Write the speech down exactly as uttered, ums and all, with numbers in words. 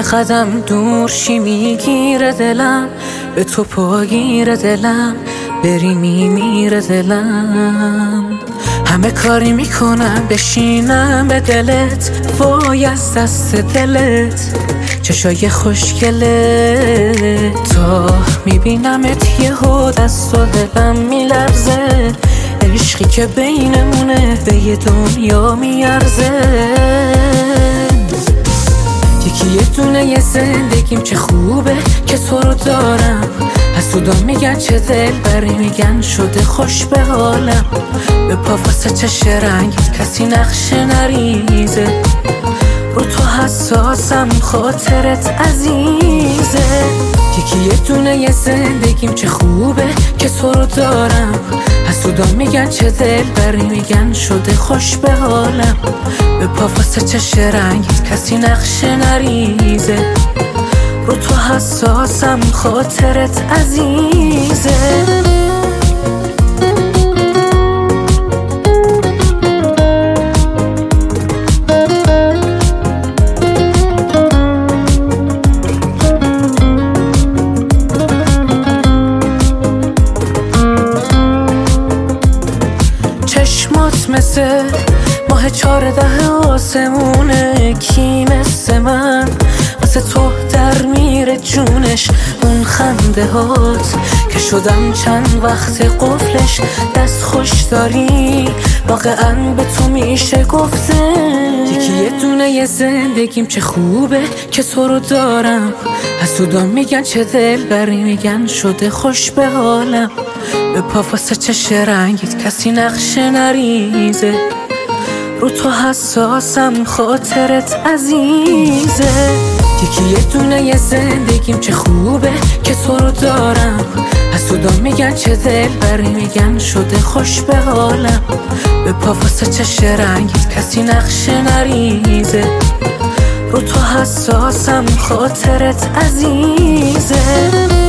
قدم دور شی میگیره دلم، به تو پاگیره دلم، بری میمیره دلم. همه کاری میکنم بشینم به دلت، وای از دست دلت چشای خوشگله. تا میبینمت یهو دست و دلم میلرزه، عشقی که بینمونه به یه دنیا میارزه. یکی یه دونه یه زندگیم چه خوبه که تو رو دارم، حسودا میگن چه دل بری میگن شده خوش به حالم. به پا واسه چش رنگت کسی نقشه نریزه، رو تو حساسم خاطرت عزیزه. یکی یه دونه یه زندگیم چه خوبه که تو رو دارم، حسودا میگن چه دل بری میگن شده خوش به حالم. به پا واسه چش رنگت کسی نقشه نریزه، رو تو حساسم خاطرت عزیزه. چشمات مثل ماه چارده آسمونه، کی مثل من واسه تو در میره جونش. اون خنده هات که شدم چند وقت قفلش، دست خوش داری واقعا به تو میشه گفته. یکی یه دونه یه زندگیم چه خوبه که تو رو دارم، حسودا میگن چه دل بری میگن شده خوش به حالم. به پا واسه چش رنگت کسی نقشه نریزه، رو تو حساسم خاطرت عزیزه. یکی یه دونه یه زندگیم چه خوبه که تو رو دارم، حسودا میگن چه دل بری میگن شده خوش به حالم. به پا واسه چش رنگت کسی نقشه نریزه، رو تو حساسم خاطرت عزیزه.